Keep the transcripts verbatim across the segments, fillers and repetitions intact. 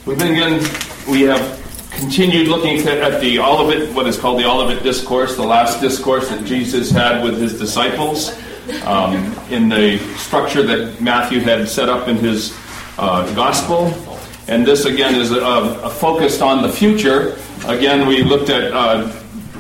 We've been again, we have continued looking at the Olivet, what is called the Olivet Discourse, the last discourse that Jesus had with his disciples um, in the structure that Matthew had set up in his uh, gospel. And this again is a, a focused on the future. Again, we looked at uh,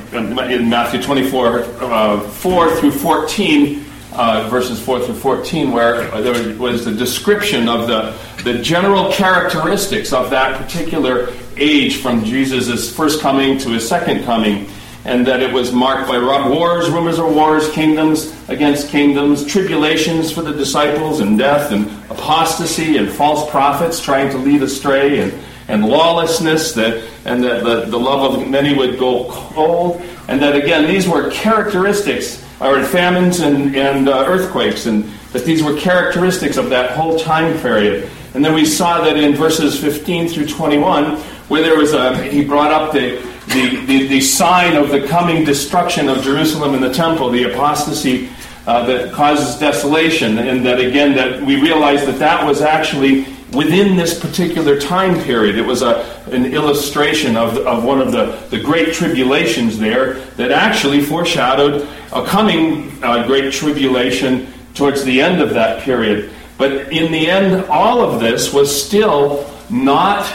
in Matthew twenty-four, uh, four through fourteen, uh, verses four through fourteen, where there was the description of the, the general characteristics of that particular age from Jesus' first coming to his second coming, and that it was marked by wars, rumors of wars, kingdoms against kingdoms, tribulations for the disciples, and death, and apostasy, and false prophets trying to lead astray, and, and lawlessness, that and that the, the love of many would go cold, and that again these were characteristics, or famines and, and uh, earthquakes, and that these were characteristics of that whole time period. And then we saw that in verses fifteen through twenty-one, where there was a, he brought up the, the, the, the sign of the coming destruction of Jerusalem and the temple, the apostasy uh, that causes desolation, and that again, that we realized that that was actually within this particular time period. It was a, an illustration of, of one of the, the great tribulations there that actually foreshadowed a coming uh, great tribulation towards the end of that period. But in the end, all of this was still not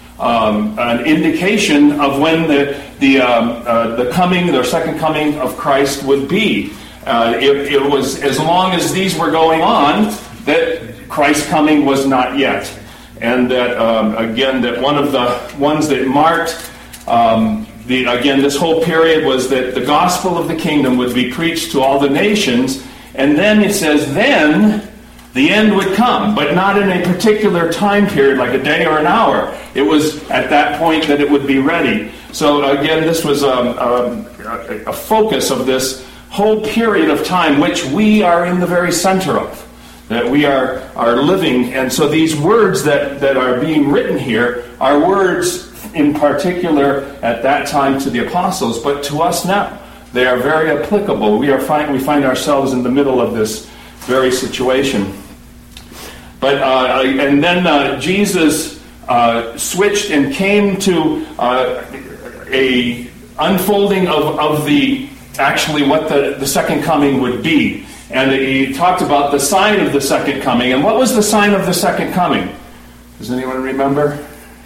um, an indication of when the the um, uh, the coming, the second coming of Christ would be. Uh, it, it was as long as these were going on that Christ's coming was not yet, and that um, again that one of the ones that marked um, the again this whole period was that the gospel of the kingdom would be preached to all the nations, and then it says then the end would come, but not in a particular time period, like a day or an hour. It was at that point that it would be ready. So again, this was um, um, a, a focus of this whole period of time, which we are in the very center of, that we are, are living. And so these words that, that are being written here are words in particular at that time to the apostles, but to us now. They are very applicable. We are find, we find ourselves in the middle of this very situation. But uh, and then uh, Jesus uh, switched and came to uh, a unfolding of, of the actually what the, the second coming would be. And he talked about the sign of the second coming. And what was the sign of the second coming? Does anyone remember?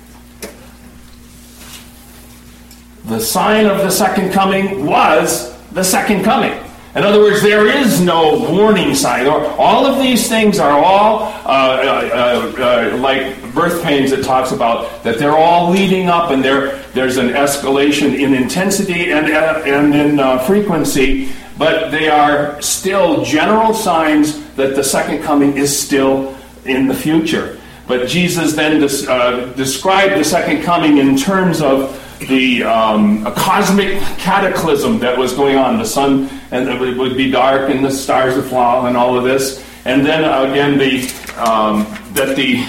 The sign of the second coming was the second coming. In other words, there is no warning sign. All of these things are all uh, uh, uh, like birth pains. It talks about that they're all leading up, and there there's an escalation in intensity and uh, and in uh, frequency. But they are still general signs that the second coming is still in the future. But Jesus then des- uh, described the second coming in terms of the um, a cosmic cataclysm that was going on. The sun and it would be dark, and the stars would fall, and all of this. And then again, the um, that the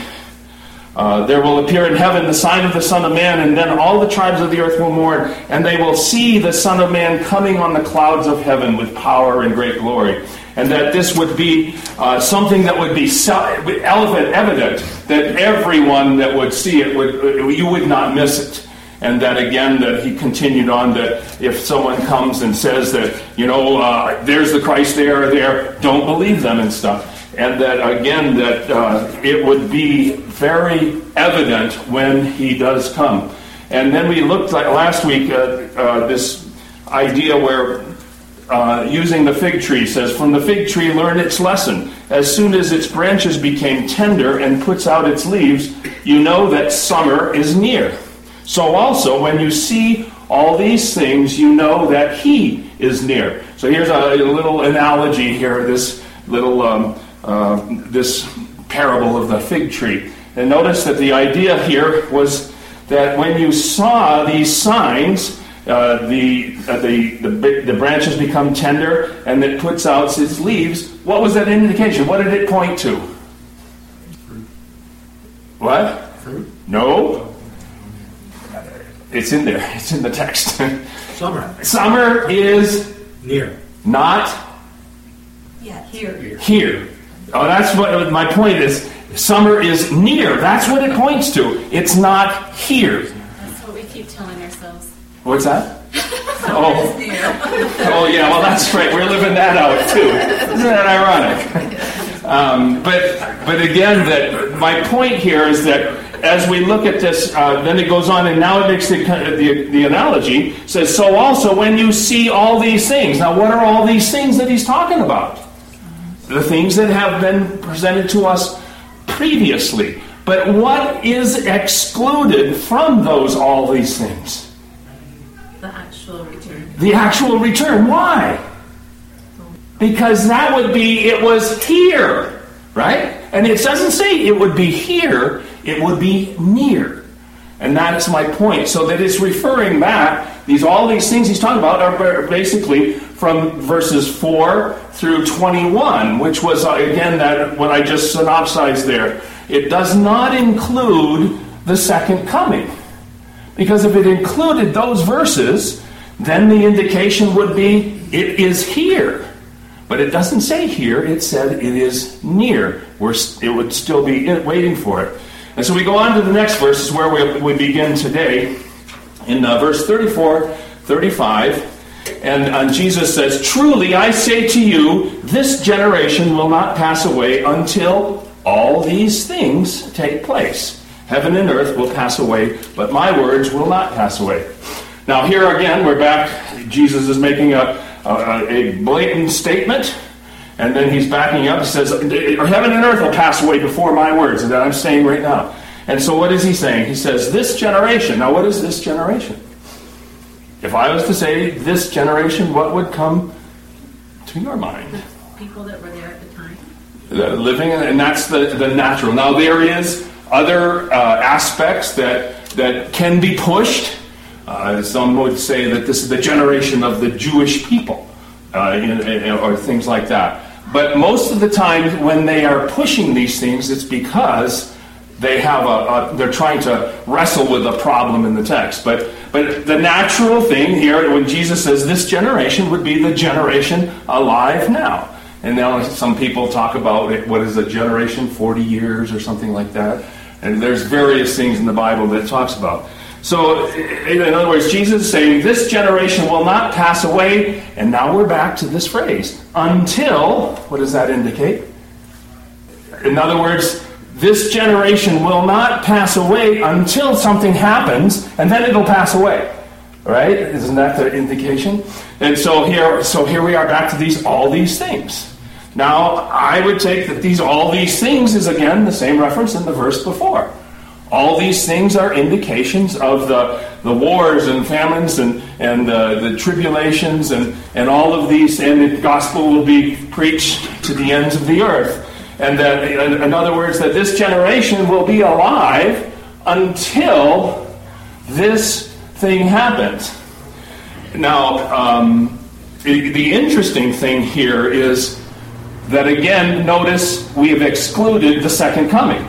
uh, there will appear in heaven the sign of the Son of Man, and then all the tribes of the earth will mourn, and they will see the Son of Man coming on the clouds of heaven with power and great glory. And that this would be uh, something that would be evident, that everyone that would see it would you would not miss it. And that again, that he continued on, that if someone comes and says that, you know, uh, there's the Christ there or there, don't believe them and stuff. And that again, that uh, it would be very evident when he does come. And then we looked at last week at uh, this idea where uh, using the fig tree says, from the fig tree learn its lesson. As soon as its branches became tender and puts out its leaves, you know that summer is near. So also, when you see all these things, you know that he is near. So here's a, a little analogy here, this little um, uh, this parable of the fig tree. And notice that the idea here was that when you saw these signs, uh, the, uh, the the the branches become tender and it puts out its leaves. What was that indication? What did it point to? Fruit. What? Fruit. No. It's in there. It's in the text. Summer. Summer is near. Not Yeah, here. here. Oh, that's what my point is. Summer is near. That's what it points to. It's not here. That's what we keep telling ourselves. What's that? Oh. Oh, yeah, well, that's right. We're living that out, too. Isn't that ironic? Um, but, but again, that my point here is that as we look at this, uh, then it goes on, and now it makes the, the, the analogy, says, so also when you see all these things. Now, what are all these things that he's talking about? The things that have been presented to us previously. But what is excluded from those, all these things? The actual return. The actual return. Why? Because that would be, it was here, right? And it doesn't say it would be here, it would be near. And that's my point. So that it's referring back, these all these things he's talking about are basically from verses four through twenty-one, which was, uh, again, that what I just synopsized there. It does not include the second coming. Because if it included those verses, then the indication would be, it is here. But it doesn't say here, it said it is near. We're, it would still be waiting for it. And so we go on to the next verse, is where we, we begin today, in uh, verse thirty-four, thirty-five. And uh, Jesus says, truly I say to you, this generation will not pass away until all these things take place. Heaven and earth will pass away, but my words will not pass away. Now here again, we're back. Jesus is making a, a, a blatant statement, and then he's backing up. He says, heaven and earth will pass away before my words, that I'm saying right now. And so what is he saying? He says, this generation. Now what is this generation? If I was to say this generation, what would come to your mind? People that were there at the time. Uh, living, and that's the, the natural. Now there is other uh, aspects that, that can be pushed. Uh, some would say that this is the generation of the Jewish people, uh, in, in, or things like that. But most of the time when they are pushing these things, it's because they have a, a they're trying to wrestle with a problem in the text. But but the natural thing here, when Jesus says this generation, would be the generation alive now. And now some people talk about it, what is a generation, forty years or something like that. And there's various things in the Bible that it talks about. So, in other words, Jesus is saying, this generation will not pass away, and now we're back to this phrase, until, what does that indicate? In other words, this generation will not pass away until something happens, and then it'll pass away. Right? Isn't that the indication? And so here, so here we are back to these, all these things. Now, I would take that these, all these things is again the same reference in the verse before. All these things are indications of the, the wars and famines and, and uh, the tribulations and, and all of these, and the gospel will be preached to the ends of the earth. And that, in other words, that this generation will be alive until this thing happens. Now, um, the, the interesting thing here is that, again, notice we have excluded the second coming.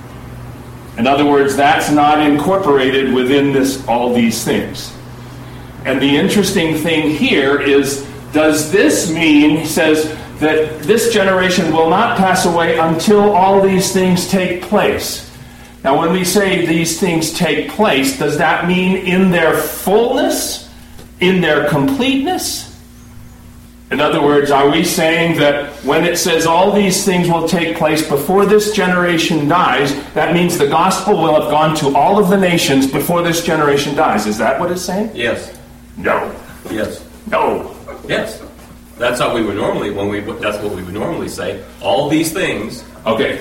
In other words, that's not incorporated within this, all these things. And the interesting thing here is, does this mean, he says, that this generation will not pass away until all these things take place? Now, when we say these things take place, does that mean in their fullness? In their completeness? In other words, are we saying that when it says all these things will take place before this generation dies, that means the gospel will have gone to all of the nations before this generation dies? Is that what it's saying? Yes. No. Yes. No. Yes. That's how we would normally, when we, that's what we would normally say. All these things. Okay.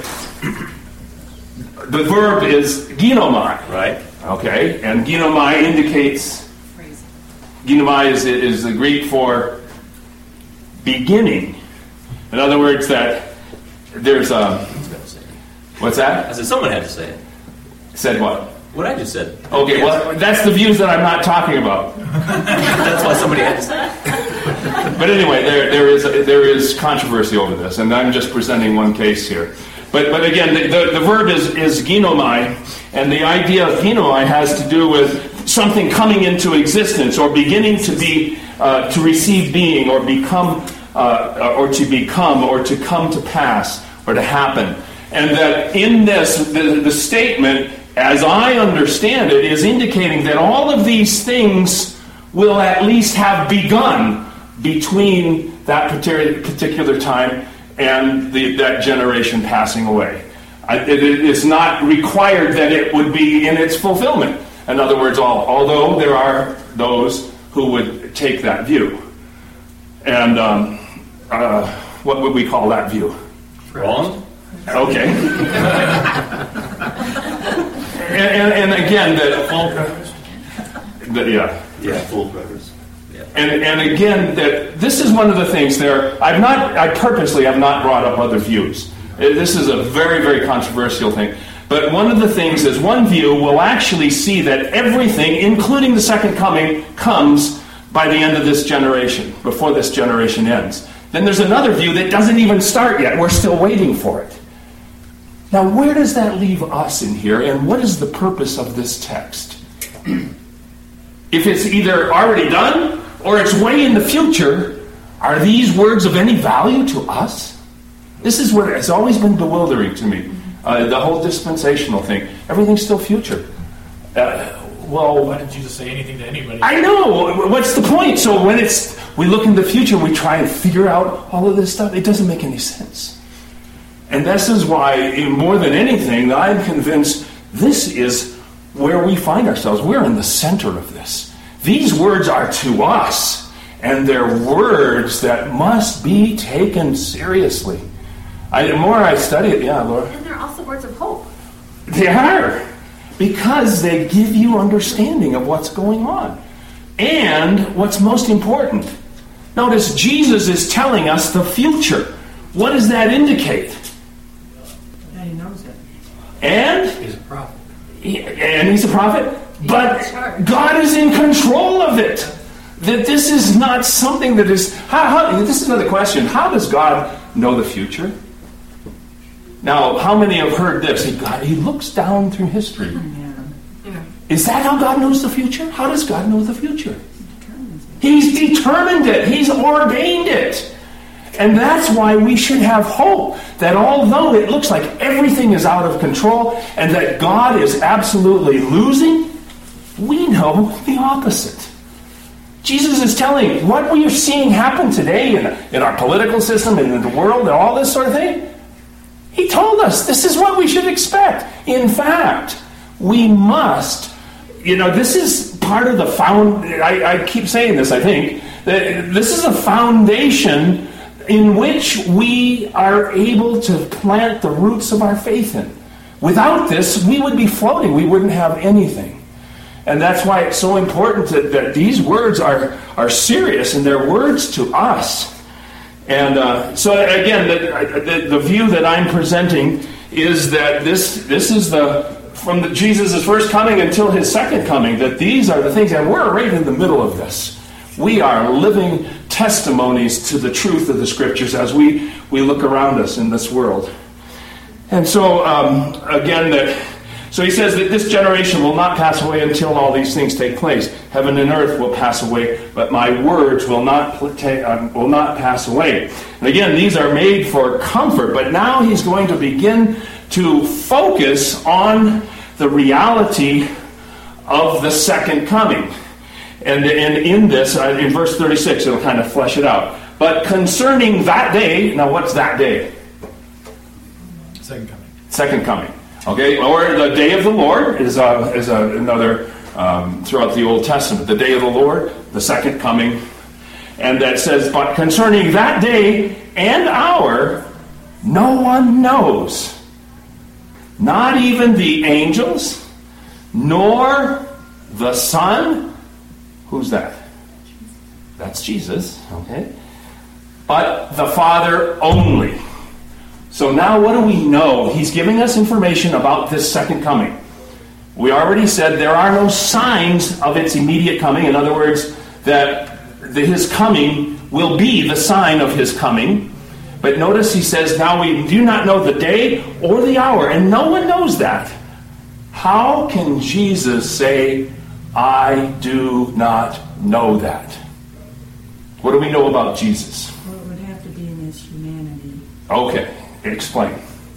The verb is ginomai. Right. Okay. And ginomai indicates, ginomai is, is the Greek for beginning. In other words, that there's a... What's that? I said someone had to say it. Said what? What I just said. Okay, Yes. well, that's the views that I'm not talking about. That's why somebody had to say it. But anyway, there there is there is controversy over this, and I'm just presenting one case here. But but again, the, the, the verb is, is ginomai, and the idea of ginomai has to do with something coming into existence or beginning to be uh, to receive being or become uh, or to become or to come to pass or to happen. And that in this, the, the statement, as I understand it, is indicating that all of these things will at least have begun between that particular time and the, that generation passing away. I, it, it is not required that it would be in its fulfillment. In other words, all, although there are those who would take that view. And um, uh, what would we call that view? Wrong? Okay. and, and, and again, that Full preface. that yeah. Yeah, full preface. Yeah. And and again, that this is one of the things there. I've not, I purposely have not brought up other views. This is a very, very controversial thing. But one of the things is one view will actually see that everything, including the second coming, comes by the end of this generation, before this generation ends. Then there's another view that doesn't even start yet. We're still waiting for it. Now, where does that leave us in here, and what is the purpose of this text? If it's either already done or it's way in the future, are these words of any value to us? This is what has always been bewildering to me. Uh, the whole dispensational thing. Everything's still future. Uh, well, Why didn't Jesus say anything to anybody? I know. What's the point? So when it's we look in the future, we try and figure out all of this stuff. It doesn't make any sense. And this is why, more than anything, I'm convinced this is where we find ourselves. We're in the center of this. These words are to us, and they're words that must be taken seriously. I, the more I study it, yeah, Laura. And they're also words of hope. They are. Because they give you understanding of what's going on. And what's most important, notice Jesus is telling us the future. What does that indicate? Yeah, he knows it. And? He's a prophet. He, and he's a prophet? But in charge. God is in control of it. That this is not something that is... How, how, this is another question. How does God know the future? Now, how many have heard this? He, God, he looks down through history. Yeah. Is that how God knows the future? How does God know the future? Determines it. He's determined it. He's ordained it. And that's why we should have hope that although it looks like everything is out of control and that God is absolutely losing, we know the opposite. Jesus is telling what we are seeing happen today in, in our political system and in the world and all this sort of thing. He told us this is what we should expect. In fact, we must, you know, this is part of the found, I, I keep saying this, I think, that this is a foundation in which we are able to plant the roots of our faith in. Without this, we would be floating. We wouldn't have anything. And that's why it's so important that, that these words are, are serious and they're words to us. And uh, so again, the, the, the view that I'm presenting is that this this is the from the, Jesus' first coming until his second coming, that these are the things, and we're right in the middle of this. We are living testimonies to the truth of the Scriptures as we, we look around us in this world. And so, um, again, that so he says that this generation will not pass away until all these things take place. Heaven and earth will pass away, but my words will not um, will not pass away. And again, these are made for comfort, but now he's going to begin to focus on the reality of the second coming. And, and in this, uh, in verse thirty-six, it'll kind of flesh it out. But concerning that day, now what's that day? Second coming. Second coming. Okay, or the day of the Lord is uh, is uh, another um, throughout the Old Testament. The day of the Lord, the second coming, and that says, but concerning that day and hour, no one knows, not even the angels, nor the Son. Who's that? That's Jesus. Okay, but the Father only. So now what do we know? He's giving us information about this second coming. We already said there are no signs of its immediate coming. In other words, that the, his coming will be the sign of his coming. But notice he says, now we do not know the day or the hour, and no one knows that. How can Jesus say, I do not know that? What do we know about Jesus? Well, it would have to be in his humanity. Okay. Explain.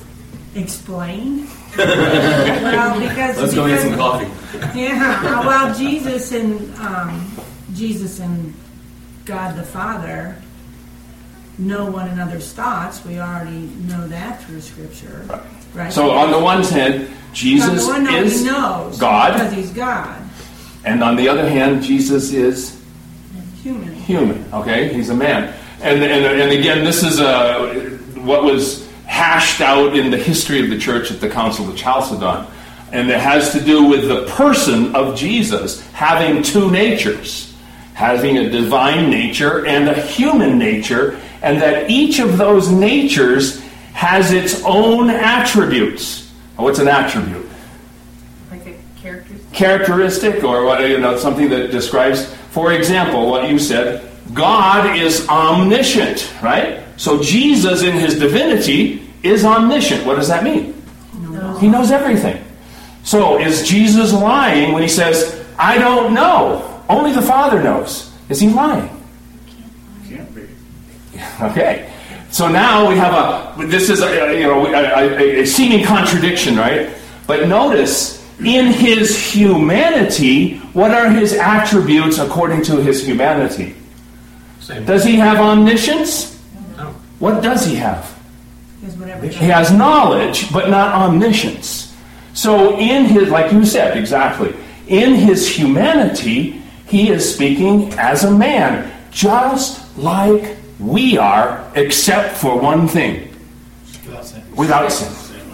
explain? Well, because Let's go get because- some coffee. Yeah, well, Jesus and um, Jesus and God the Father know one another's thoughts. We already know that through Scripture, right? So on the one hand, Jesus on the one hand, is he knows God, because he's God, and on the other hand, Jesus is human. human. Okay, he's a man, and and and again, this is uh, what was hashed out in the history of the church at the Council of Chalcedon, and it has to do with the person of Jesus having two natures, having a divine nature and a human nature, and that each of those natures has its own attributes. What's an attribute? Like a character. Characteristic, or what, you know, something that describes, for example, what you said, God is omniscient, right? So Jesus in his divinity is omniscient. What does that mean? He knows everything. So is Jesus lying when he says, I don't know? Only the Father knows. Is he lying? Can't be. Okay. So now we have a, this is a, you know, a, a, a seeming contradiction, right? But notice, in his humanity, what are his attributes according to his humanity? Same. Does he have omniscience? No. What does he have? Because whatever. He has knowledge, but not omniscience. So in his, like you said, exactly, in his humanity, he is speaking as a man, just like we are, except for one thing, Without sin. without sin.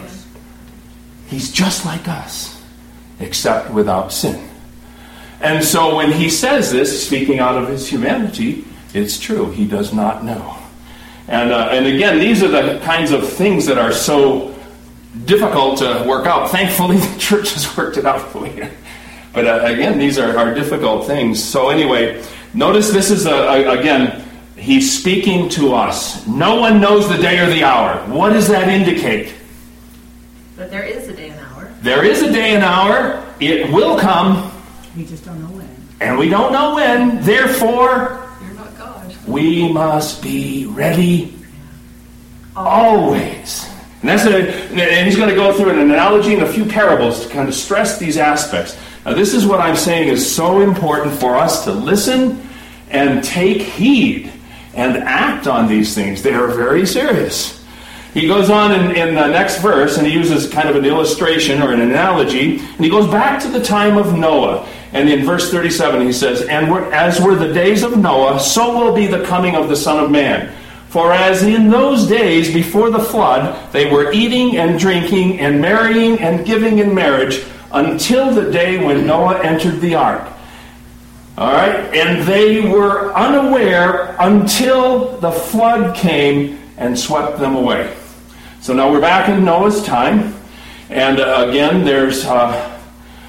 He's just like us, except without sin. And so when he says this, speaking out of his humanity, it's true. He does not know. And uh, and again, these are the kinds of things that are so difficult to work out. Thankfully, the church has worked it out for you. But uh, again, these are, are difficult things. So anyway, notice this is, a, a, again, he's speaking to us. No one knows the day or the hour. What does that indicate? But there is a day and hour. There is a day and hour. It will come. We just don't know when. And we don't know when. Therefore, You're not God. we must be ready always. And that's a, and he's going to go through an analogy and a few parables to kind of stress these aspects. Now, this is what I'm saying is so important for us to listen and take heed and act on these things. They are very serious. He goes on in, in the next verse, and he uses kind of an illustration or an analogy, and he goes back to the time of Noah. And in verse thirty-seven, he says, And as were the days of Noah, so will be the coming of the Son of Man. For as in those days before the flood, they were eating and drinking and marrying and giving in marriage until the day when Noah entered the ark. All right? And they were unaware until the flood came and swept them away. So now we're back in Noah's time. And uh, again, there's uh,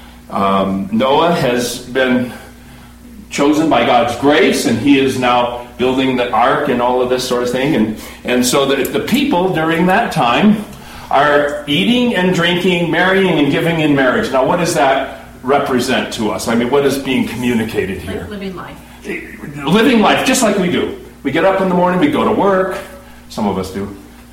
um, Noah has been chosen by God's grace, and he is now building the ark and all of this sort of thing. And, and so the, the people during that time are eating and drinking, marrying and giving in marriage. Now, what does that represent to us? I mean, what is being communicated here? Like living life. Living life just like we do. We get up in the morning, we go to work. Some of us do.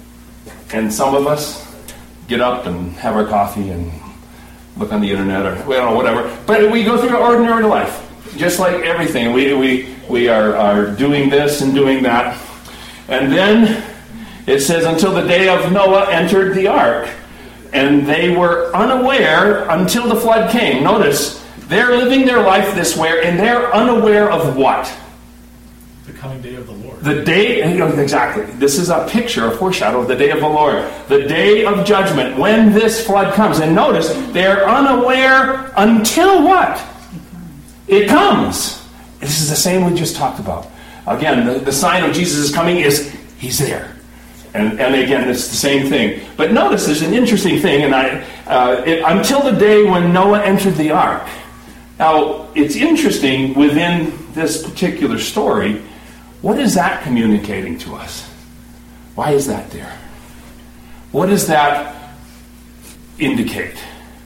And some of us get up and have our coffee and look on the internet or well, whatever. But we go through ordinary life. Just like everything. We we, we are, are doing this and doing that. And then it says, until the day of Noah entered the ark. And they were unaware until the flood came. Notice, they're living their life this way, and they're unaware of what? The coming day of the Lord. The day, exactly. This is a picture, a foreshadow of the day of the Lord. The day of judgment, when this flood comes. And notice, they're unaware until what? It comes. This is the same we just talked about. Again, the, the sign of Jesus is coming is he's there. And, and again, it's the same thing. But notice there's an interesting thing, and I uh, it, until the day when Noah entered the ark. Now, it's interesting within this particular story, what is that communicating to us? Why is that there? What does that indicate?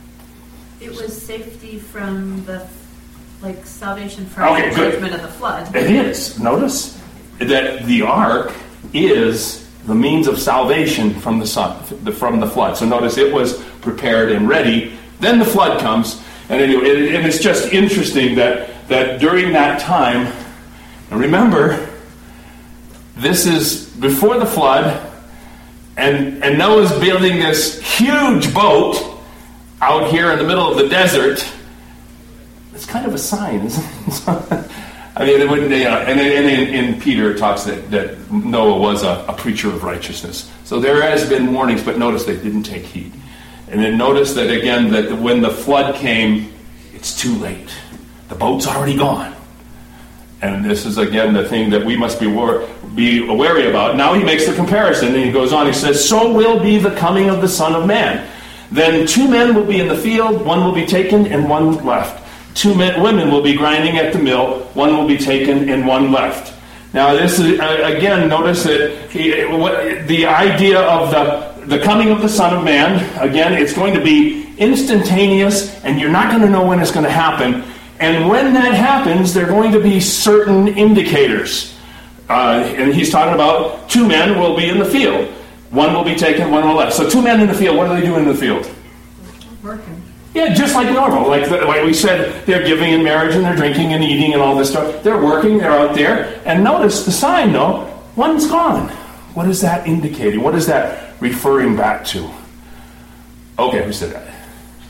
It was safety from the, like, salvation from Okay, the good. judgment of the flood. It is. Notice that the ark is the means of salvation from the sun, from the flood. So notice it was prepared and ready. Then the flood comes, and anyway, and it's just interesting that that during that time, and remember, this is before the flood, and and Noah's building this huge boat out here in the middle of the desert. It's kind of a sign, isn't it? I mean, it wouldn't, you know, and, and in, in Peter it talks that, that Noah was a, a preacher of righteousness. So there has been warnings, but notice they didn't take heed. And then notice that again, that when the flood came, it's too late. The boat's already gone. And this is again the thing that we must be, war- be wary about. Now he makes the comparison, and he goes on, he says, so will be the coming of the Son of Man. Then two men will be in the field, one will be taken and one left. Two men, women will be grinding at the mill, one will be taken and one left. Now this is, uh, again, notice that he, what, the idea of the, the coming of the Son of Man, again, it's going to be instantaneous, and you're not going to know when it's going to happen. And when that happens, there are going to be certain indicators. Uh, and he's talking about two men will be in the field. One will be taken, one will left. So two men in the field, what are they doing in the field? Working. Yeah, just like normal. Like, the, like we said, they're giving in marriage and they're drinking and eating and all this stuff. They're working, they're out there. And notice the sign, though, one's gone. What is that indicating? What is that referring back to? Okay, who said that?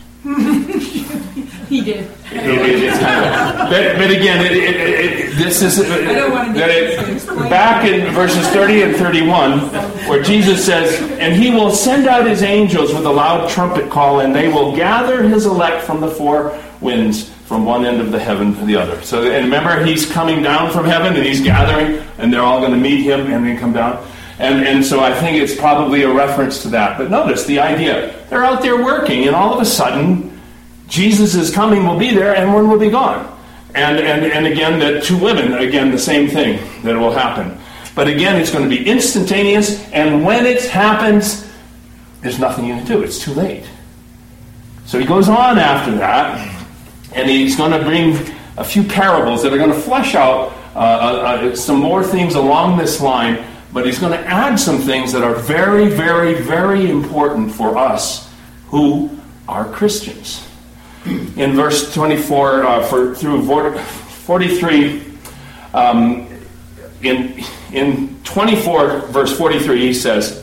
He did. It, it, it's kind of, but, but again, it, it, it, this is I don't want to that get it, back in verses thirty and thirty-one, where Jesus says, "And he will send out his angels with a loud trumpet call, and they will gather his elect from the four winds, from one end of the heaven to the other." So, and remember, he's coming down from heaven, and he's gathering, and they're all going to meet him, and then come down. And and so I think it's probably a reference to that. But notice the idea: they're out there working, and all of a sudden, Jesus is coming, will be there, and one will be gone. And, and, and again, the two women, again, the same thing that will happen. But again, it's going to be instantaneous, and when it happens, there's nothing you can do. It's too late. So he goes on after that, and he's going to bring a few parables that are going to flesh out uh, uh, some more things along this line, but he's going to add some things that are very, very, very important for us who are Christians. In verse twenty-four uh, for, through forty-three, um, in in twenty-four verse forty-three, he says,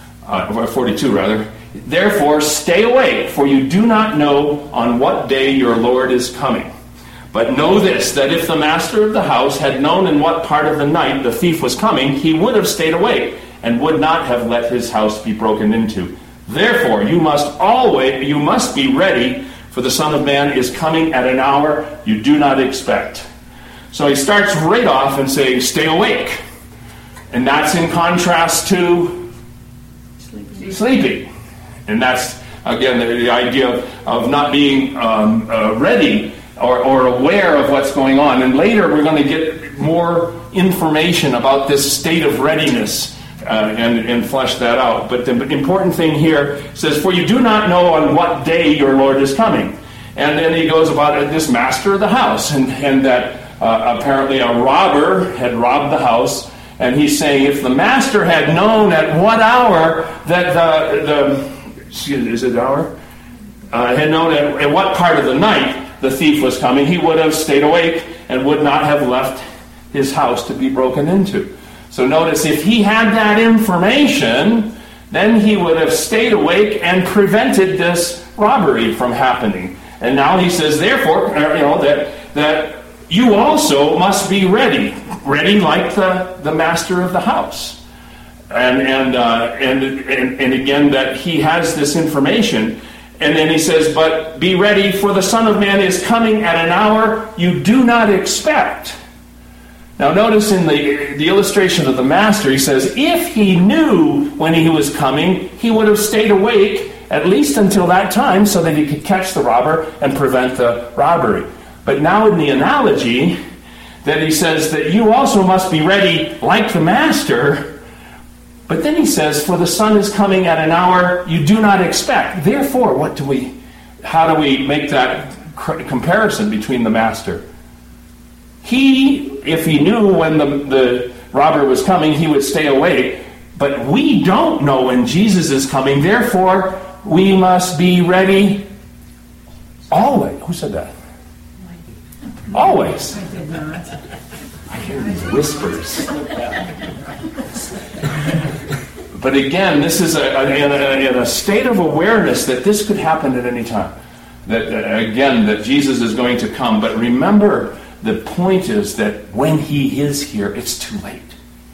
uh, forty-two rather, "Therefore stay awake, for you do not know on what day your Lord is coming. But know this, that if the master of the house had known in what part of the night the thief was coming, he would have stayed awake and would not have let his house be broken into. Therefore you must always you must be ready. For the Son of Man is coming at an hour you do not expect." So he starts right off and saying, stay awake. And that's in contrast to Sleeping. sleeping. And that's, again, the, the idea of, of not being um, uh, ready or, or aware of what's going on. And later we're going to get more information about this state of readiness. Uh, and, and flesh that out. But the important thing here says, "For you do not know on what day your Lord is coming." And then he goes about this master of the house, and, and that uh, apparently a robber had robbed the house. And he's saying, if the master had known at what hour that the, the excuse me, is it hour? Uh, had known at, at what part of the night the thief was coming, he would have stayed awake and would not have left his house to be broken into. So notice, if he had that information, then he would have stayed awake and prevented this robbery from happening. And now he says, therefore, you know, that that you also must be ready, ready like the, the master of the house. And and, uh, and and and again, that he has this information. And then he says, but be ready, for the Son of Man is coming at an hour you do not expect. Now notice in the, the illustration of the master, he says, if he knew when he was coming, he would have stayed awake at least until that time so that he could catch the robber and prevent the robbery. But now in the analogy, that he says that you also must be ready like the master, but then he says, for the Son is coming at an hour you do not expect. Therefore, what do we, how do we make that comparison between the master? He, if he knew when the, the robber was coming, he would stay awake. But we don't know when Jesus is coming. Therefore, we must be ready always. Who said that? Always. I did not. I hear these whispers. But again, this is a, a, in, a, in a state of awareness that this could happen at any time. That uh, again, that Jesus is going to come. But remember, the point is that when he is here, it's too late.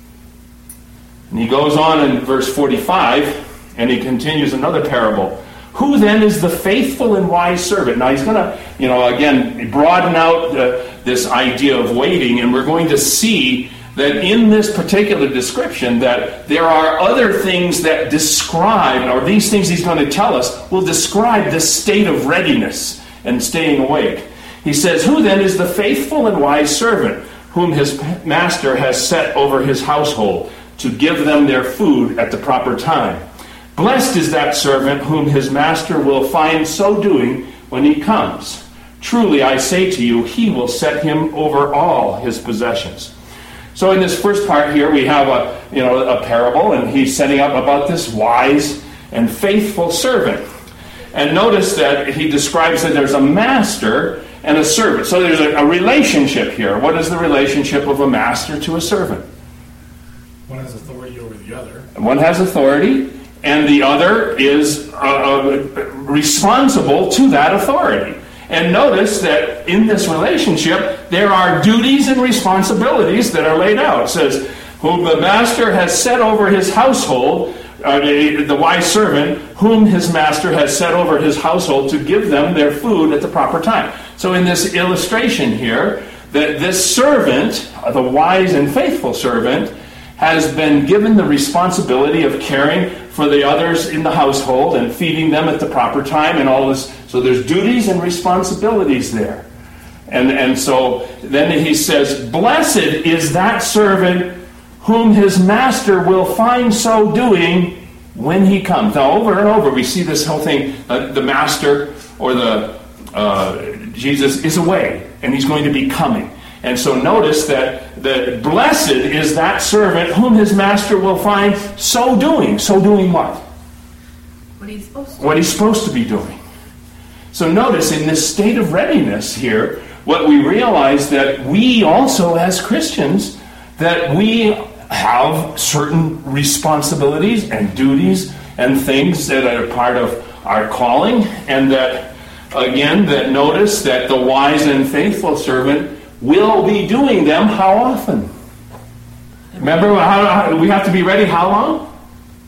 And he goes on in verse forty-five, and he continues another parable. Who then is the faithful and wise servant? Now he's going to, you know, again, broaden out uh, this idea of waiting, and we're going to see that in this particular description that there are other things that describe, or these things he's going to tell us, will describe this state of readiness and staying awake. He says, who then is the faithful and wise servant whom his master has set over his household to give them their food at the proper time? Blessed is that servant whom his master will find so doing when he comes. Truly I say to you, he will set him over all his possessions. So in this first part here, we have a you know a parable, and he's setting up about this wise and faithful servant. And notice that he describes that there's a master and a servant. So there's a, a relationship here. What is the relationship of a master to a servant? One has authority over the other. One has authority, and the other is uh, responsible to that authority. And notice that in this relationship, there are duties and responsibilities that are laid out. It says, whom the master has set over his household, uh, the, the wise servant, whom his master has set over his household to give them their food at the proper time. So in this illustration here, that this servant, the wise and faithful servant, has been given the responsibility of caring for the others in the household and feeding them at the proper time and all this. So there's duties and responsibilities there. And, and so then he says, blessed is that servant whom his master will find so doing when he comes. Now over and over we see this whole thing. Uh, the master or the uh, Jesus is away, and he's going to be coming. And so notice that the blessed is that servant whom his master will find so doing. So doing what? What he's supposed to. What he's supposed to be doing. So notice in this state of readiness here, what we realize that we also as Christians, that we have certain responsibilities and duties and things that are part of our calling, and that, again, that notice that the wise and faithful servant will be doing them how often? Remember, how, how, we have to be ready how long?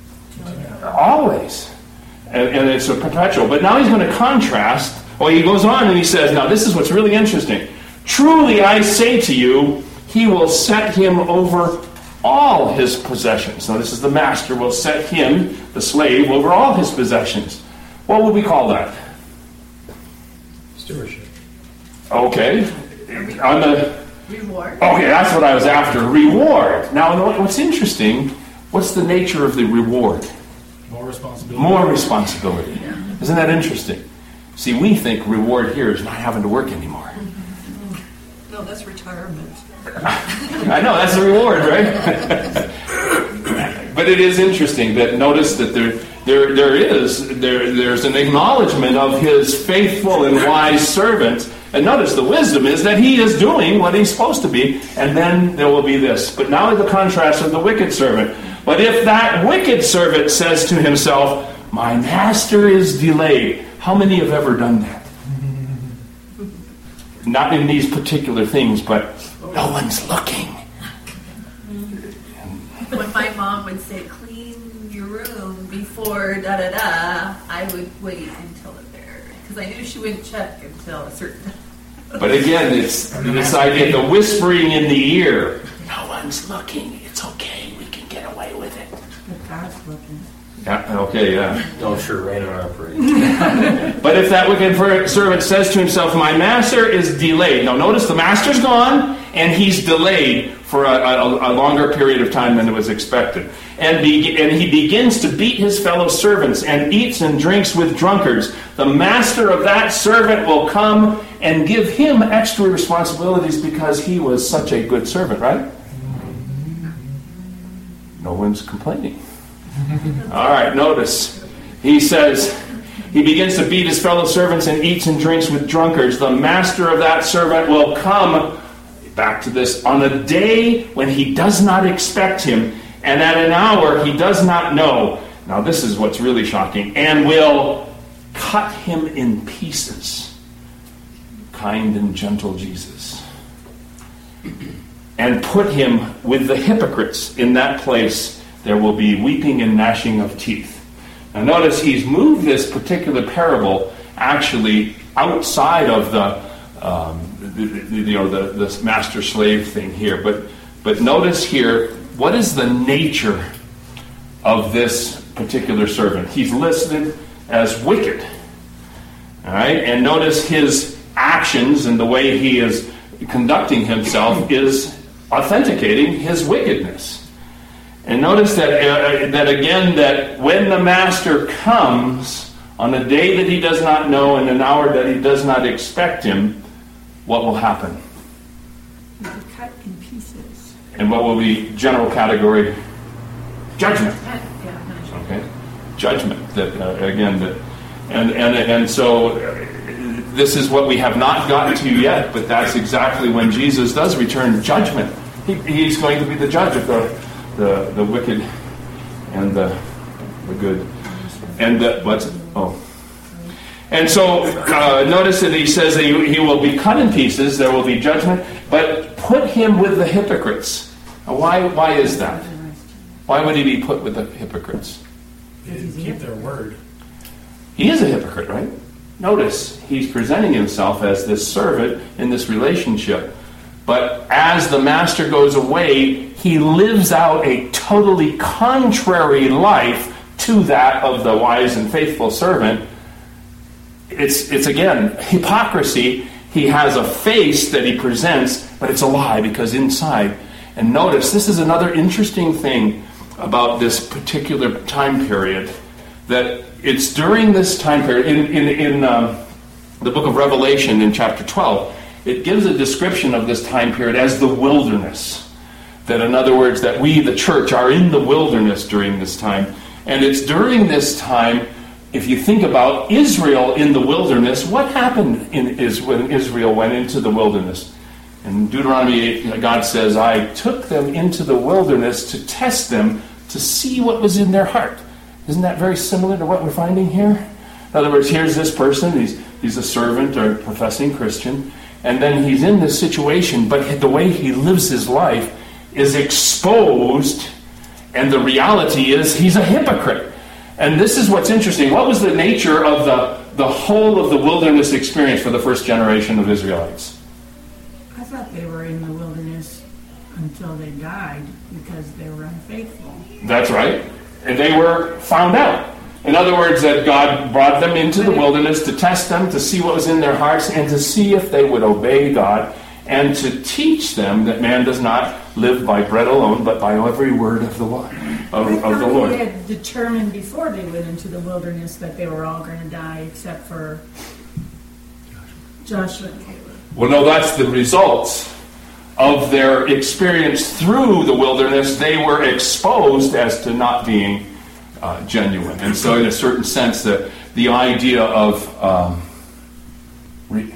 Always. And, and it's a perpetual. But now he's going to contrast. Well, he goes on and he says, now this is what's really interesting. Truly I say to you, he will set him over all his possessions. Now this is the master will set him, the slave, over all his possessions. What would we call that? Stewardship. Okay. On the Reward. Okay, that's what I was after. Reward. Now, what's interesting, what's the nature of the reward? More responsibility. More responsibility. Isn't that interesting? See, we think reward here is not having to work anymore. No, that's retirement. I know, that's the reward, right? But it is interesting that notice that there there there is there there's an acknowledgement of his faithful and wise servant. And notice the wisdom is that he is doing what he's supposed to be, and then there will be this. But now the contrast of the wicked servant. But if that wicked servant says to himself, my master is delayed. How many have ever done that? Not in these particular things, but no one's looking. When my mom would say, clean your room before da-da-da, I would wait until there. Because I knew she wouldn't check until a certain time. But again, it's this idea, the whispering in the ear. No one's looking. It's okay. We can get away with it. But God's looking. Yeah, okay, yeah. Oh, sure, rain on our parade. But if that wicked servant says to himself, my master is delayed. Now notice the master's gone, and he's delayed for a, a, a longer period of time than it was expected. And, be, and he begins to beat his fellow servants and eats and drinks with drunkards. The master of that servant will come and give him extra responsibilities because he was such a good servant, right? No one's complaining. All right, notice. He says, he begins to beat his fellow servants and eats and drinks with drunkards. The master of that servant will come, back to this, on a day when he does not expect him, and at an hour he does not know. Now this is what's really shocking. And will cut him in pieces. Kind and gentle Jesus. And put him with the hypocrites. In that place there will be weeping and gnashing of teeth. Now notice he's moved this particular parable actually outside of the, um, the, the you know the, the master-slave thing here. But but notice here, what is the nature of this particular servant? He's listed as wicked. All right, and notice his actions and the way he is conducting himself is authenticating his wickedness. And notice that uh, that again, that when the master comes on a day that he does not know and an hour that he does not expect him, what will happen? He'll be cut in pieces. And what will be general category? Judgment. Yeah. Okay, judgment. That uh, again, that, and and and so uh, this is what we have not gotten to yet. But that's exactly when Jesus does return judgment. He, he's going to be the judge of the. The, the wicked and the, the good. And the, what's oh. And so uh, notice that he says that he, he will be cut in pieces, there will be judgment, but put him with the hypocrites. Now, why why is that? Why would he be put with the hypocrites? They didn't keep their word. He is a hypocrite, right? Notice he's presenting himself as this servant in this relationship. But as the master goes away, he lives out a totally contrary life to that of the wise and faithful servant. It's, it's again, hypocrisy. He has a face that he presents, but it's a lie because inside. And notice, this is another interesting thing about this particular time period, that it's during this time period, in, in, in um, the book of Revelation in chapter twelve, it gives a description of this time period as the wilderness. That in other words, that we, the church, are in the wilderness during this time. And it's during this time, if you think about Israel in the wilderness, what happened in is when Israel went into the wilderness? In Deuteronomy eight, God says, I took them into the wilderness to test them to see what was in their heart. Isn't that very similar to what we're finding here? In other words, here's this person, he's, he's a servant or a professing Christian, and then he's in this situation, but the way he lives his life is exposed, and the reality is he's a hypocrite. And this is what's interesting. What was the nature of the, the whole of the wilderness experience for the first generation of Israelites? I thought they were in the wilderness until they died because they were unfaithful. That's right. And they were found out. In other words, that God brought them into the wilderness to test them, to see what was in their hearts, and to see if they would obey God, and to teach them that man does not live by bread alone, but by every word of the Lord. Of, of the Lord. They had determined before they went into the wilderness that they were all going to die except for Joshua and Caleb. Well, no, that's the results of their experience through the wilderness. They were exposed as to not being uh, genuine. And so in a certain sense, the, the idea of, um, re,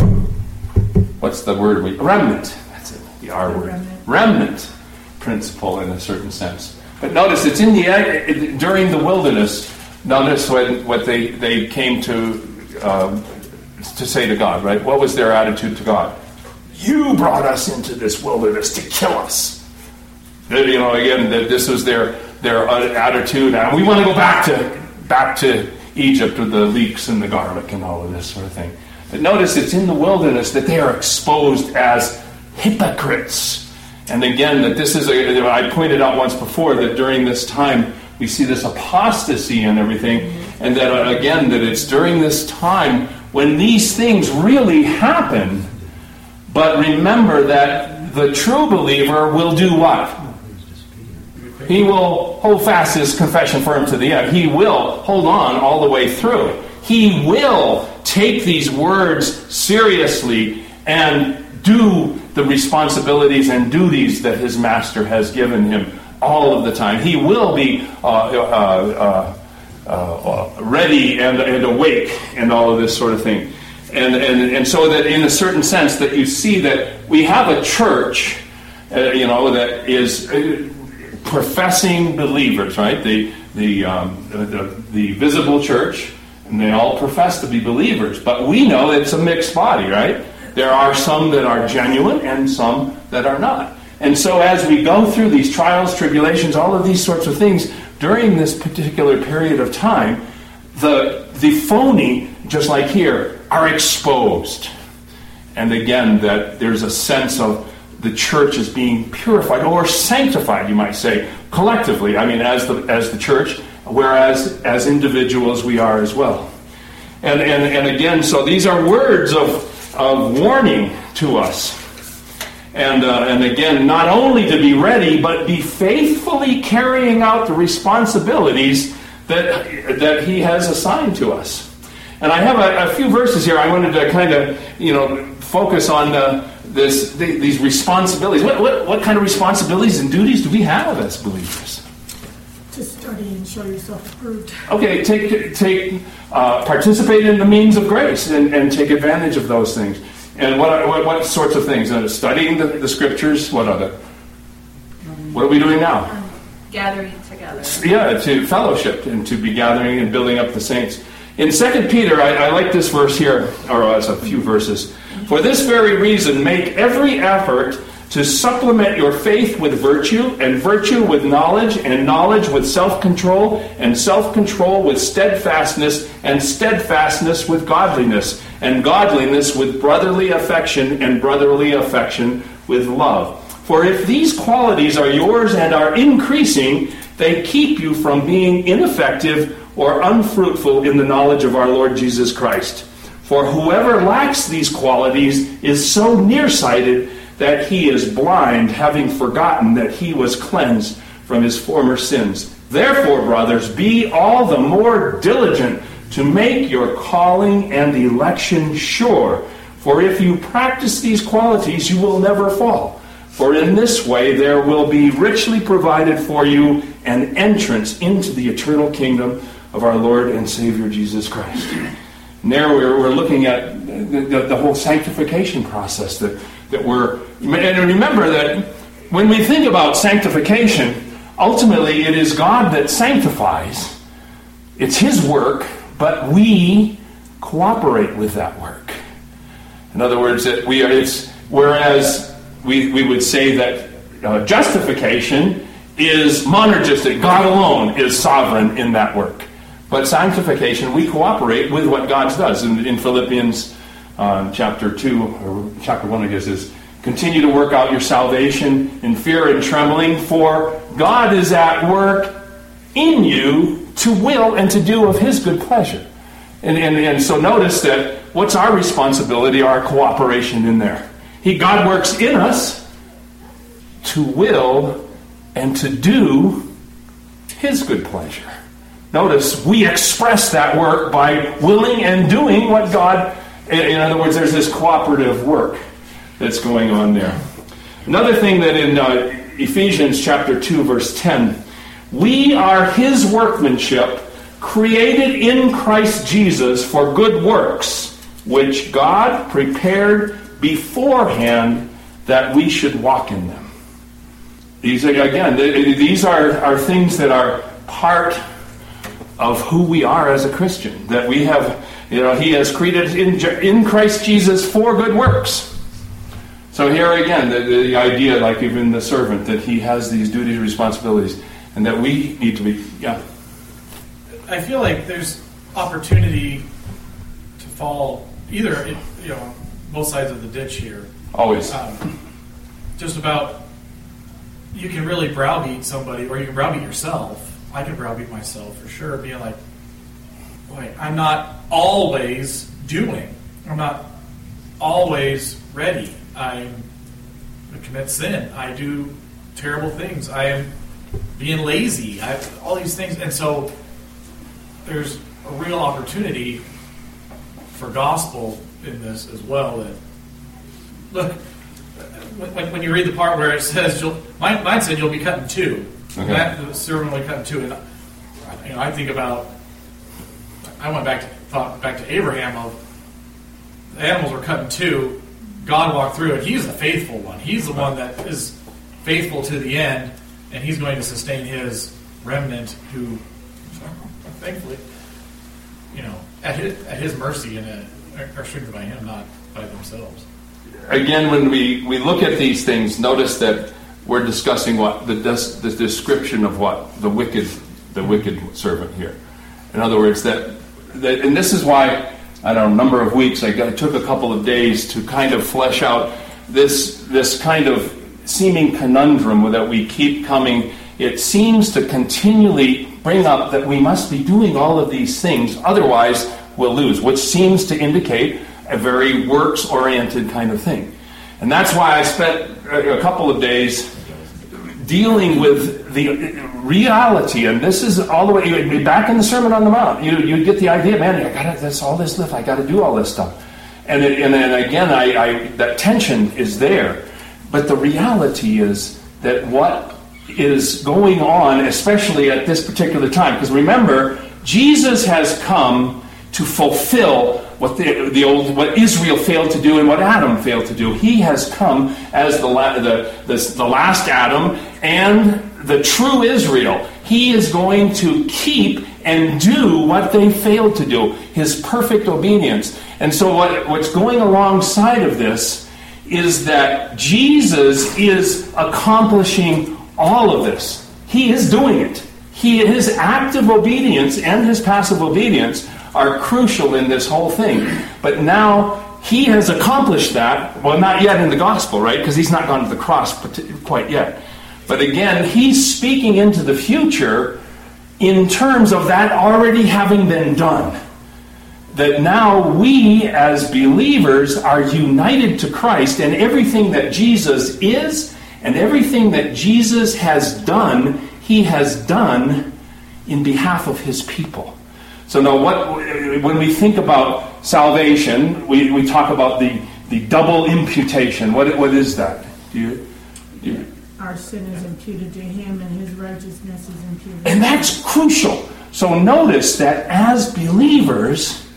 what's the word? Remnant. That's it, the R word. Remnant. Remnant principle in a certain sense. But notice, it's in the during the wilderness. Notice when what they, they came to um, to say to God, right? What was their attitude to God? You brought us into this wilderness to kill us. You know, again, this was their their attitude. And we want to go back to back to Egypt with the leeks and the garlic and all of this sort of thing. But notice, it's in the wilderness that they are exposed as hypocrites. And again, that this is a, I pointed out once before that during this time we see this apostasy and everything, and that uh, again, that it's during this time when these things really happen. But remember that the true believer will do what? He will hold fast his confession firm to the end. He will hold on all the way through. He will take these words seriously and do the responsibilities and duties that his master has given him all of the time. He will be uh, uh, uh, uh, ready and, and awake and all of this sort of thing. And, and, and so that in a certain sense that you see that we have a church, uh, you know, that is uh, professing believers, right? The, the, um, the, the visible church, and they all profess to be believers. But we know it's a mixed body, right? There are some that are genuine and some that are not. And so as we go through these trials, tribulations, all of these sorts of things, during this particular period of time, the, the phony, just like here, are exposed. And again, that there's a sense of the church is being purified or sanctified, you might say, collectively. I mean, as the as the church, whereas as individuals we are as well. And and, and again, so these are words of, of warning to us. And uh, and again, not only to be ready, but be faithfully carrying out the responsibilities that that He has assigned to us. And I have a, a few verses here I wanted to kind of, you know, focus on uh, this the, these responsibilities. What, what what kind of responsibilities and duties do we have as believers? To study and show yourself approved. Okay, take take uh, participate in the means of grace and, and take advantage of those things. And what what, what sorts of things? Uh, studying the, the scriptures. What other? What are we doing now? Um, gathering together. Yeah, to fellowship and to be gathering and building up the saints. In Second Peter, I, I like this verse here, or uh, it's a few verses. For this very reason, make every effort to supplement your faith with virtue, and virtue with knowledge, and knowledge with self-control, and self-control with steadfastness, and steadfastness with godliness, and godliness with brotherly affection, and brotherly affection with love. For if these qualities are yours and are increasing, they keep you from being ineffective or unfruitful in the knowledge of our Lord Jesus Christ. For whoever lacks these qualities is so nearsighted that he is blind, having forgotten that he was cleansed from his former sins. Therefore, brothers, be all the more diligent to make your calling and election sure. For if you practice these qualities, you will never fall. For in this way there will be richly provided for you an entrance into the eternal kingdom of our Lord and Savior Jesus Christ. And there we're, we're looking at the, the, the whole sanctification process that, that we're... And remember that when we think about sanctification, ultimately it is God that sanctifies. It's His work, but we cooperate with that work. In other words, that we are. It's whereas we, we would say that uh, justification is monergistic. God alone is sovereign in that work. But sanctification, we cooperate with what God does. In, in Philippians uh, chapter two, or chapter one, I guess, is continue to work out your salvation in fear and trembling, for God is at work in you to will and to do of His good pleasure. And, and, and so notice that what's our responsibility, our cooperation in there? He, God works in us to will and to do His good pleasure. Notice, we express that work by willing and doing what God... In other words, there's this cooperative work that's going on there. Another thing that in uh, Ephesians chapter two, verse ten, we are His workmanship, created in Christ Jesus for good works, which God prepared beforehand that we should walk in them. These are, again, these are, are things that are part of who we are as a Christian, that we have, you know, He has created in, in Christ Jesus for good works. So here again, the, the idea, like even the servant, that he has these duties and responsibilities, and that we need to be, yeah. I feel like there's opportunity to fall either, you know, both sides of the ditch here. Always. Um, just about, you can really browbeat somebody, or you can browbeat yourself. I can browbeat myself for sure, being like, boy, I'm not always doing. I'm not always ready. I commit sin. I do terrible things. I am being lazy. I all these things. And so there's a real opportunity for gospel in this as well. That, look, when, when you read the part where it says, you'll, mine, mine said you'll be cut in two. Okay. That the servant only cut in two, and you know, I think about. I went back to thought back to Abraham of the animals were cut in two. God walked through it. He's the faithful one. He's the one that is faithful to the end, and he's going to sustain his remnant who, thankfully, you know, at his, at his mercy and uh, are strengthened by him, not by themselves. Again, when we, we look at these things, notice that we're discussing what the, the description of what the wicked the wicked servant here. In other words, that, that and this is why I don't know, a number of weeks I got, it took a couple of days to kind of flesh out this this kind of seeming conundrum that we keep coming. It seems to continually bring up that we must be doing all of these things, otherwise we'll lose, which seems to indicate a very works-oriented kind of thing. And that's why I spent a couple of days dealing with the reality, and this is all the way back in the Sermon on the Mount. You you get the idea, man. I got that's all this lift. I got to do all this stuff, and it, and then again, I, I that tension is there. But the reality is that what is going on, especially at this particular time, because remember, Jesus has come to fulfill what the, the old, what Israel failed to do and what Adam failed to do. He has come as the, the, the, the last Adam and the true Israel. He is going to keep and do what they failed to do, his perfect obedience. And so what, what's going alongside of this is that Jesus is accomplishing all of this. He is doing it. He, his active obedience and his passive obedience are crucial in this whole thing. But now he has accomplished that. Well, not yet in the gospel, right? Because he's not gone to the cross quite yet. But again, he's speaking into the future in terms of that already having been done. That now we as believers are united to Christ, and everything that Jesus is and everything that Jesus has done, he has done in behalf of his people. So now what, when we think about salvation, we, we talk about the, the double imputation. What what is that? Do you, do you Our sin is imputed to him and his righteousness is imputed. And that's crucial. So notice that as believers,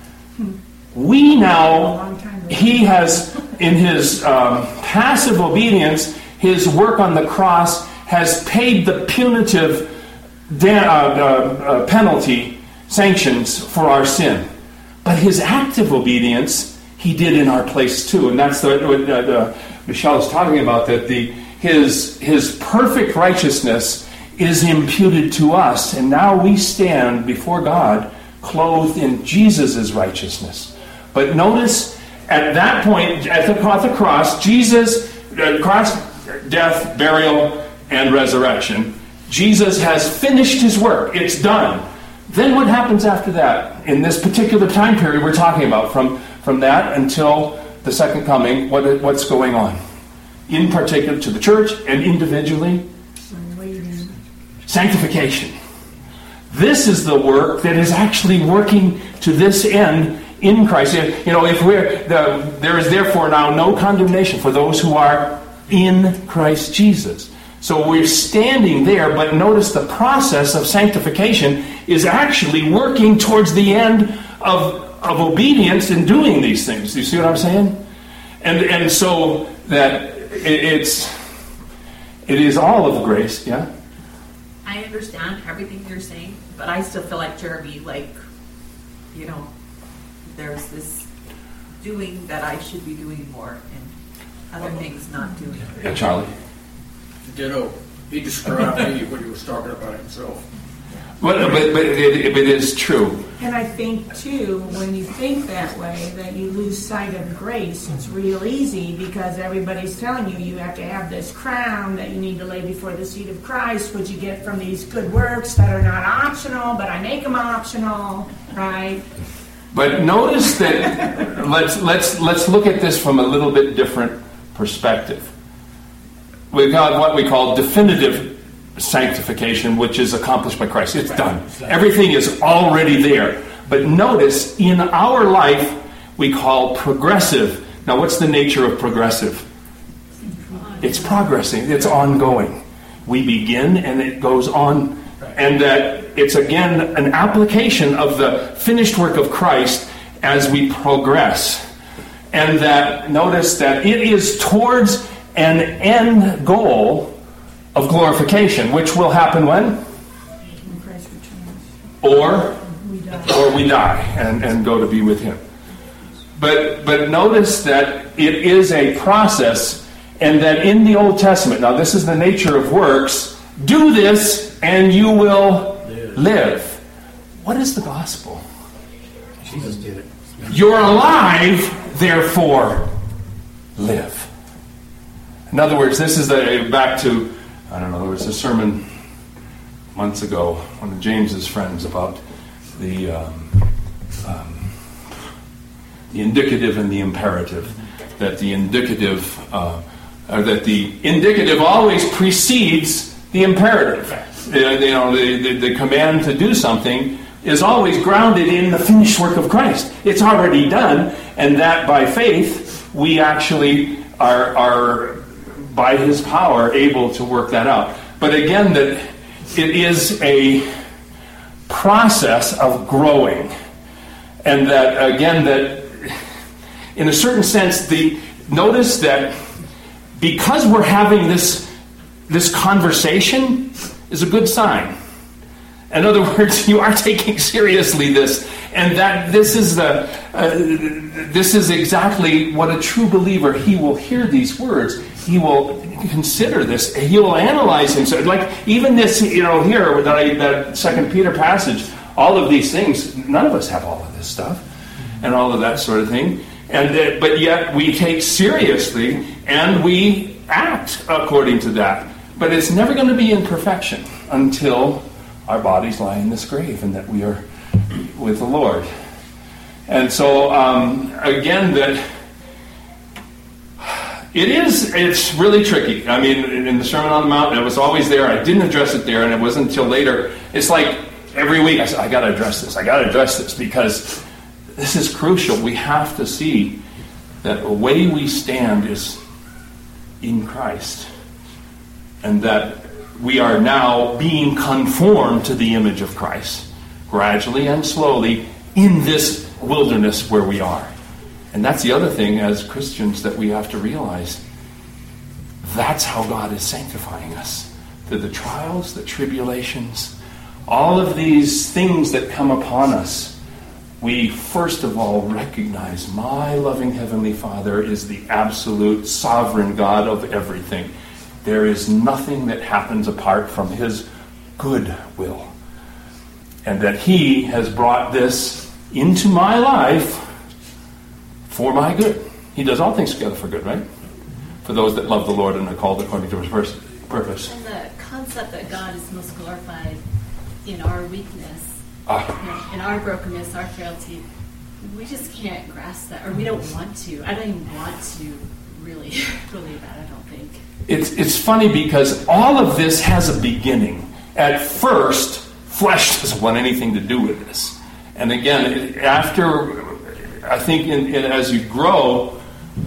we now, he has, in his um, passive obedience, his work on the cross has paid the punitive da- uh, uh, uh, penalty, sanctions for our sin. But his active obedience, he did in our place too. And that's the, what uh, uh, Michelle is talking about, that the his his perfect righteousness is imputed to us. And now we stand before God clothed in Jesus' righteousness. But notice, at that point, at the, at the cross, Jesus, uh, cross, death, burial, and resurrection, Jesus has finished his work. It's done. Then what happens after that? In this particular time period we're talking about, from, from that until the second coming, what, what's going on? In particular to the church and individually? Sanctification. This is the work that is actually working to this end in Christ. You know, if we're the, there is therefore now no condemnation for those who are in Christ Jesus. So we're standing there, but notice the process of sanctification is actually working towards the end of, of obedience in doing these things. Do you see what I'm saying? And and so that it, it's it is all of grace, yeah? I understand everything you're saying, but I still feel like Jeremy, like, you know, there's this doing that I should be doing more and other things not doing. Yeah, Charlie. Ditto. He described me when he was talking about himself. Well, but, but it, it is true. And I think, too, when you think that way, that you lose sight of grace. It's real easy because everybody's telling you you have to have this crown that you need to lay before the seat of Christ, which you get from these good works that are not optional, but I make them optional, right? But notice that let's let's let's look at this from a little bit different perspective. We've got what we call definitive sanctification, which is accomplished by Christ. It's done. Everything is already there. But notice, in our life, we call progressive. Now, what's the nature of progressive? It's progressing. It's ongoing. we begin and it goes on. And that it's again an application of the finished work of Christ as we progress. And that, notice that it is towards an end goal of glorification, which will happen when? When Christ returns. Or, We die. or we die and, and go to be with Him. But, but notice that it is a process, and that in the Old Testament, now this is the nature of works, do this and you will live. live. What is the gospel? Jesus did it. You're alive, therefore live. In other words, this is a, back to, I don't know, there was a sermon months ago, one of James's friends, about the um, um, the indicative and the imperative. That the indicative, uh, or that the indicative always precedes the imperative. Uh, you know, the, the, the command to do something is always grounded in the finished work of Christ. It's already done, and that by faith we actually are, are by His power able to work that out. But again, that it is a process of growing, and that again that in a certain sense, the notice that because we're having this this conversation is a good sign. In other words, you are taking seriously this, and that this is the uh, this is exactly what a true believer. He will hear these words. He will consider this. He will analyze himself. Like even this, you know, here that I, that Second Peter passage. All of these things. None of us have all of this stuff, and all of that sort of thing. And uh, but yet we take seriously and we act according to that. But it's never going to be in perfection until our bodies lie in this grave and that we are with the Lord. And so, um, again, that it is, it's really tricky. I mean, in the Sermon on the Mount, it was always there. I didn't address it there, and it wasn't until later. It's like every week I said, I got to address this. I got to address this because this is crucial. We have to see that the way we stand is in Christ. And that we are now being conformed to the image of Christ, gradually and slowly, in this wilderness where we are. And that's the other thing as Christians that we have to realize. That's how God is sanctifying us. Through the trials, the tribulations, all of these things that come upon us, we first of all recognize my loving Heavenly Father is the absolute sovereign God of everything. There is nothing that happens apart from His good will. And that He has brought this into my life for my good. He does all things together for good, right? For those that love the Lord and are called according to His purpose. And the concept that God is most glorified in our weakness, Ah. you know, in our brokenness, our frailty, we just can't grasp that, or we don't want to. I don't even want to really believe that, I don't think. It's it's funny because all of this has a beginning. At first, flesh doesn't want anything to do with this. And again, after, I think in, in, as you grow,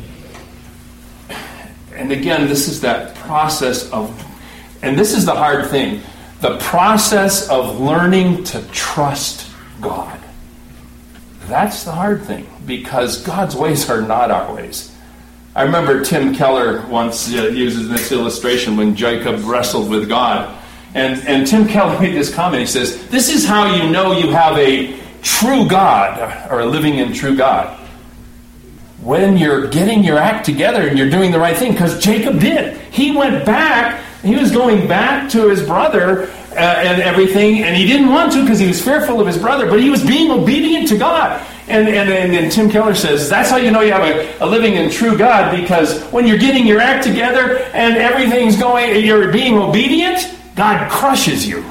and again, this is that process of, and this is the hard thing, the process of learning to trust God. That's the hard thing, because God's ways are not our ways. I remember Tim Keller once uh, uses this illustration when Jacob wrestled with God. And, and Tim Keller made this comment. He says, this is how you know you have a true God, or a living and true God. When you're getting your act together and you're doing the right thing, because Jacob did. He went back, he was going back to his brother uh, and everything, and he didn't want to because he was fearful of his brother, but he was being obedient to God. And, and, and, and Tim Keller says, that's how you know you have a, a living and true God, because when you're getting your act together and everything's going, you're being obedient, God crushes you.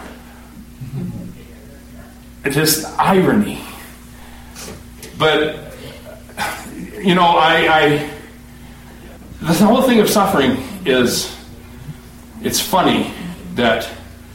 It's just irony. But, you know, I, I the whole thing of suffering is, it's funny that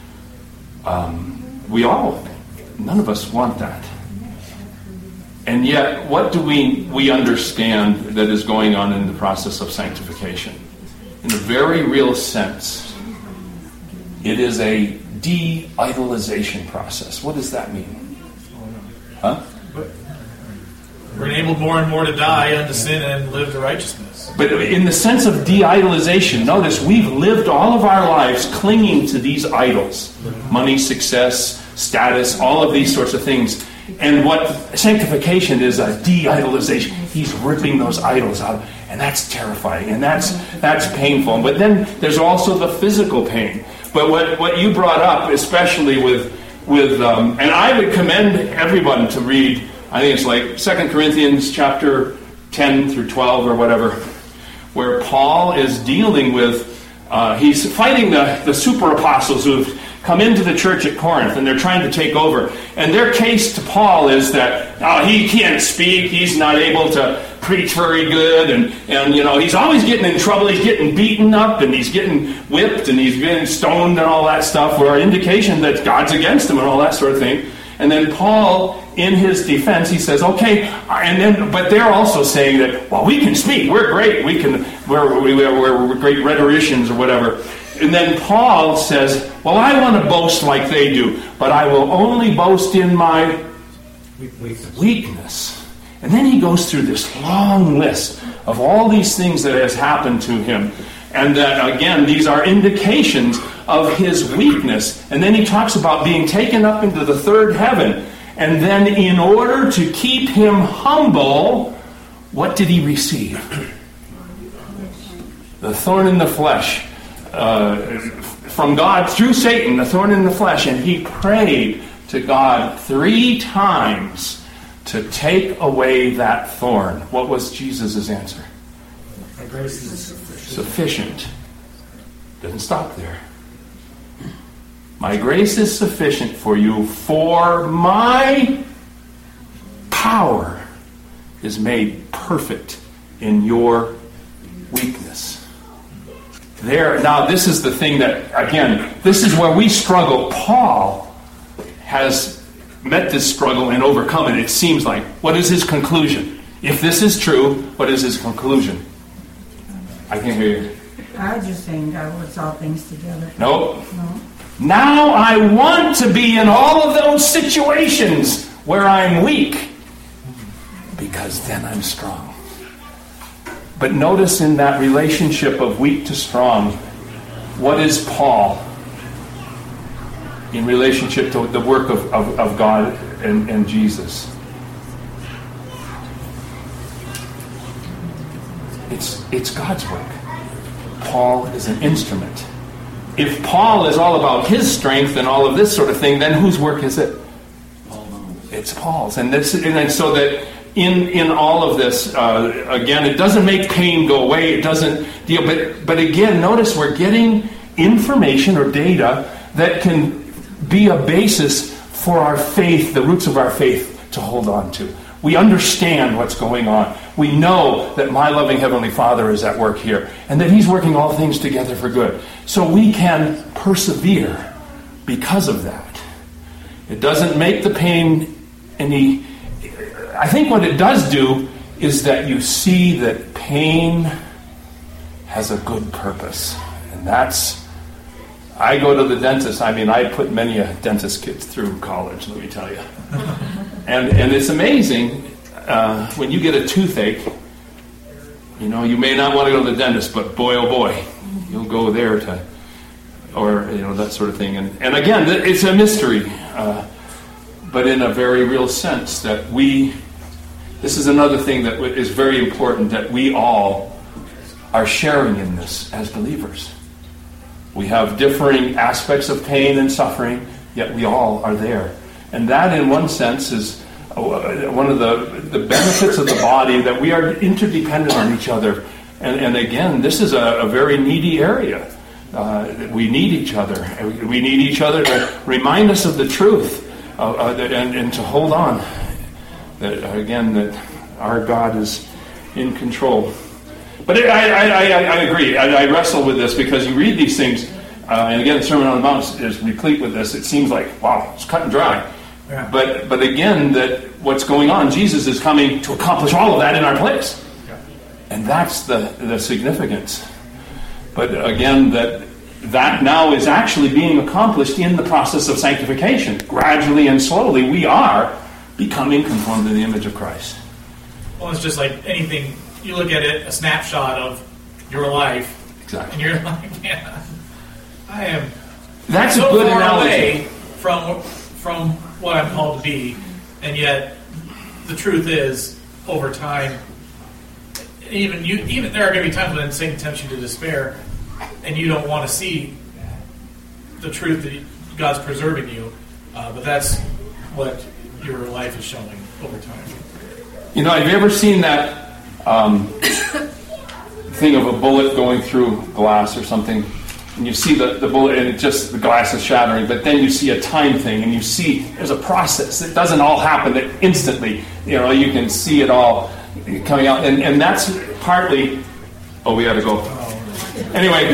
um, we all, none of us want that. And yet, what do we we understand that is going on in the process of sanctification? In a very real sense, It is a de-idolization process. What does that mean? Huh? We're enabled more and more to die unto sin and live to righteousness. But in the sense of de-idolization, notice we've lived all of our lives clinging to these idols. Money, success, status, all of these sorts of things. And what sanctification is a de-idolization. He's ripping those idols out. And that's terrifying. And that's that's painful. But then there's also the physical pain. But what, what you brought up, especially with, with um, and I would commend everyone to read, I think it's like Second Corinthians chapter ten through twelve or whatever, where Paul is dealing with, uh, he's fighting the, the super apostles who've come into the church at Corinth, and they're trying to take over. And their case to Paul is that oh, he can't speak, he's not able to preach very good, and, and you know, he's always getting in trouble, he's getting beaten up, and he's getting whipped, and he's getting stoned and all that stuff, where an indication that God's against him and all that sort of thing. And then Paul, in his defense, he says, okay, and then, but they're also saying that, well, we can speak, we're great, we can, we're, we're, we're great rhetoricians or whatever. And then Paul says, well, I want to boast like they do, but I will only boast in my weakness. weakness. And then he goes through this long list of all these things that has happened to him. And that, again, these are indications of his weakness. And then he talks about being taken up into the third heaven. And then in order to keep him humble, what did he receive? The thorn in the flesh. Uh, from God through Satan, the thorn in the flesh. And he prayed to God three times to take away that thorn. What was Jesus' answer? My grace is sufficient. Sufficient. Doesn't stop there. My grace is sufficient for you, for my power is made perfect in your weakness. There, now this is the thing that, again, this is where we struggle. Paul has met this struggle and overcome it, it seems like. What is his conclusion? If this is true, what is his conclusion? I can hear you. I was just saying God works all things together. Nope. No. Now I want to be in all of those situations where I'm weak, because then I'm strong. But notice in that relationship of weak to strong, what is Paul in relationship to the work of, of, of God and, and Jesus? It's, it's God's work. Paul is an instrument. If Paul is all about his strength and all of this sort of thing, then whose work is it? It's Paul's. And, this, and so that in, in all of this, uh, again, it doesn't make pain go away. It doesn't deal. But, but again, notice we're getting information or data that can be a basis for our faith, the roots of our faith, to hold on to. We understand what's going on. We know that my loving Heavenly Father is at work here, and that He's working all things together for good. So we can persevere because of that. It doesn't make the pain any... I think what it does do is that you see that pain has a good purpose. And that's... I go to the dentist. I mean, I put many a dentist kids through college, let me tell you. And and it's amazing uh, when you get a toothache. You know, you may not want to go to the dentist, but boy, oh boy, you'll go there to, or you know, that sort of thing. And and again, it's a mystery, uh, but in a very real sense that we. This is another thing that is very important, that we all are sharing in this as believers. We have differing aspects of pain and suffering, yet we all are there. And that, in one sense, is one of the, the benefits of the body, that we are interdependent on each other. And, and again, this is a, a very needy area. Uh, we need each other. We need each other to remind us of the truth uh, uh, and, and to hold on. That, again, that our God is in control. But I, I, I, I agree. I, I wrestle with this because you read these things, uh, and again, the Sermon on the Mount is replete with this. It seems like, wow, it's cut and dry. Yeah. But but again, that what's going on, Jesus is coming to accomplish all of that in our place. Yeah. And that's the, the significance. But again, that that now is actually being accomplished in the process of sanctification. Gradually and slowly, we are becoming conformed to the image of Christ. Well, it's just like anything. You look at it, a snapshot of your life, Exactly. and you're like, man, I am That's so a good far analogy. away from from what I'm called to be, and yet the truth is, over time, even you, even there are going to be times when Satan tempts you to despair, and you don't want to see the truth that God's preserving you. Uh, but that's what your life is showing over time. You know, have you ever seen that um, thing of a bullet going through glass or something? And you see the, the bullet and it just, the glass is shattering, but then you see a time thing and you see there's a process. It doesn't all happen instantly. You know, you can see it all coming out. And, and that's partly, oh, we got to go. Anyway,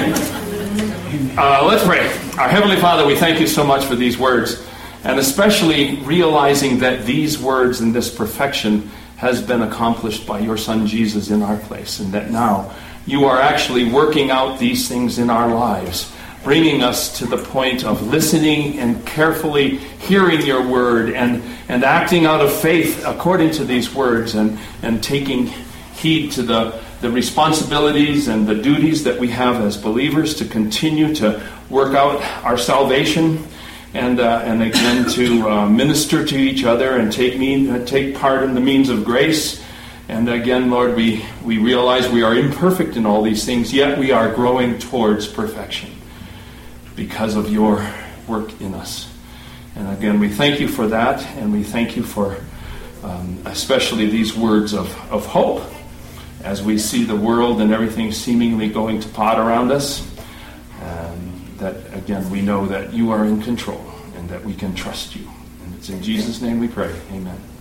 uh, let's pray. Our Heavenly Father, we thank you so much for these words, and especially realizing that these words and this perfection has been accomplished by your Son Jesus in our place, and that now you are actually working out these things in our lives, bringing us to the point of listening and carefully hearing your word and, and acting out of faith according to these words, and, and taking heed to the, the responsibilities and the duties that we have as believers to continue to work out our salvation, and uh, and again to uh, minister to each other and take mean, uh, take part in the means of grace. And again, Lord, we, we realize we are imperfect in all these things, yet we are growing towards perfection because of your work in us. And again, we thank you for that, and we thank you for um, especially these words of, of hope as we see the world and everything seemingly going to pot around us. Um, that, again, we know that you are in control and that we can trust you. And it's in Jesus' name we pray. Amen.